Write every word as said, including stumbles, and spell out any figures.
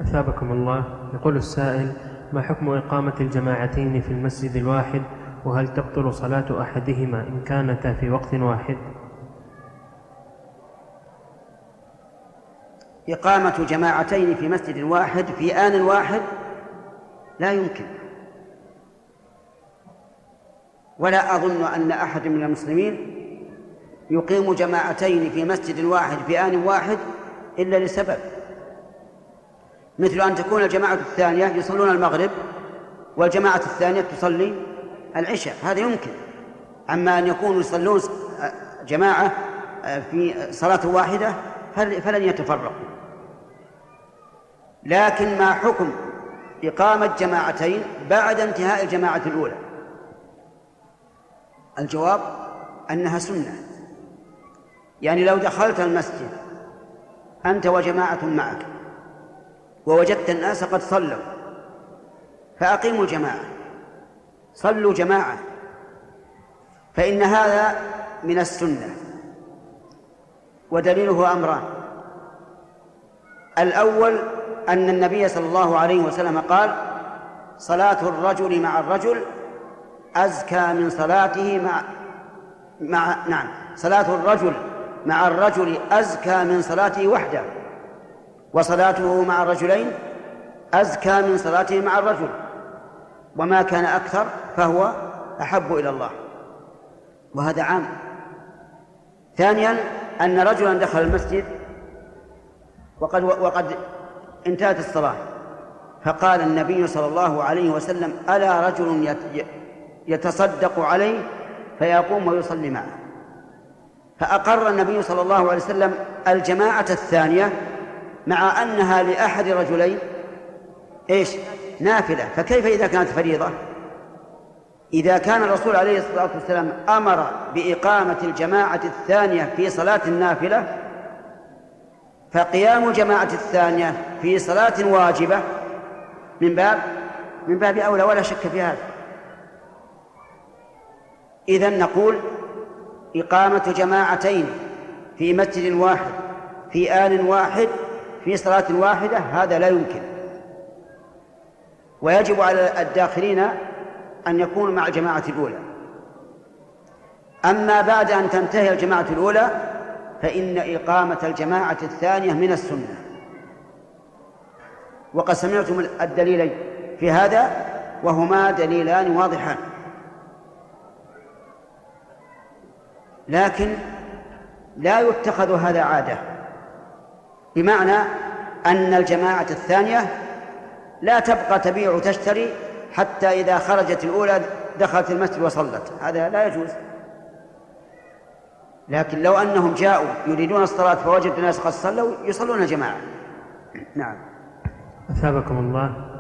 أثابكم الله. يقول السائل: ما حكم إقامة الجماعتين في المسجد الواحد، وهل تبطل صلاة أحدهما إن كانتا في وقت واحد؟ إقامة جماعتين في مسجد واحد في آن واحد لا يمكن، ولا أظن أن أحد من المسلمين يقيم جماعتين في مسجد واحد في آن واحد إلا لسبب، مثل أن تكون الجماعة الثانية يصلون المغرب والجماعة الثانية تصلي العشاء، هذا يمكن. أما أن يكونوا يصلون جماعة في صلاة واحدة فلن يتفرقوا. لكن ما حكم إقامة جماعتين بعد انتهاء الجماعة الأولى؟ الجواب أنها سنة. يعني لو دخلت المسجد أنت وجماعة معك ووجدت الناس قد صلوا فأقيموا الجماعة، صلوا جماعة، فإن هذا من السنة. ودليله أمران: الأول أن النبي صلى الله عليه وسلم قال: صلاة الرجل مع الرجل أزكى من صلاته مع مع نعم صلاة الرجل مع الرجل أزكى من صلاته وحده، وصلاته مع الرجلين أزكى من صلاته مع الرجل، وما كان أكثر فهو أحب إلى الله، وهذا عام. ثانيا أن رجلا دخل المسجد وقد وقد انتهت الصلاة، فقال النبي صلى الله عليه وسلم: ألا رجل يتصدق عليه فيقوم ويصلي معه. فأقر النبي صلى الله عليه وسلم الجماعة الثانية مع أنها لأحد رجلين إيش؟ نافلة. فكيف إذا كانت فريضة؟ إذا كان الرسول عليه الصلاة والسلام أمر بإقامة الجماعة الثانية في صلاة النافلة، فقيام الجماعة الثانية في صلاة واجبة من باب من باب أولى، ولا شك في هذا. إذن نقول: إقامة جماعتين في مسجد واحد في آن واحد في صلاة واحدة هذا لا يمكن، ويجب على الداخلين أن يكونوا مع الجماعة الأولى. أما بعد أن تنتهي الجماعة الأولى فإن إقامة الجماعة الثانية من السنة. وقد سمعتم الدليلين في هذا، وهما دليلان واضحان. لكن لا يتخذ هذا عادة، بمعنى أن الجماعة الثانية لا تبقى تبيع وتشتري حتى إذا خرجت الأولى دخلت المسجد وصلت، هذا لا يجوز. لكن لو أنهم جاءوا يريدون الصلاة فوجدوا الناس قد صلوا يصلون جماعة. نعم. أثابكم الله.